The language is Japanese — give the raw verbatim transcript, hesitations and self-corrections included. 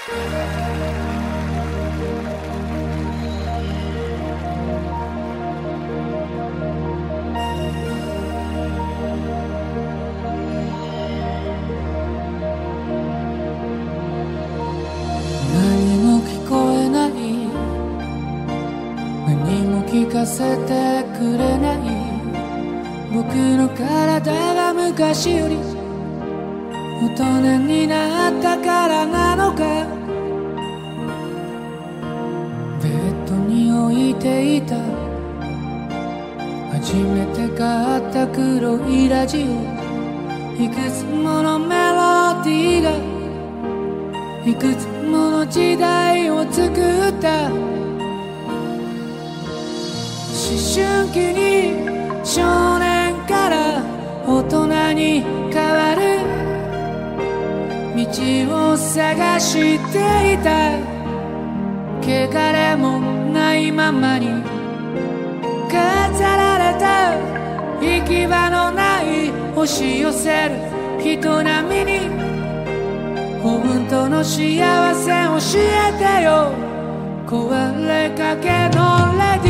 聞かせてくれない僕の体が昔より大人になったからなのかベッドに置いていた初めて買った黒いラジオいくつものメロディーがいくつもの時代を作った思春期に少年から大人に変わる道を探していた汚れもないままに飾られた行き場のない押し寄せる人並みに本当の幸せ教えてよ壊れかけのレディ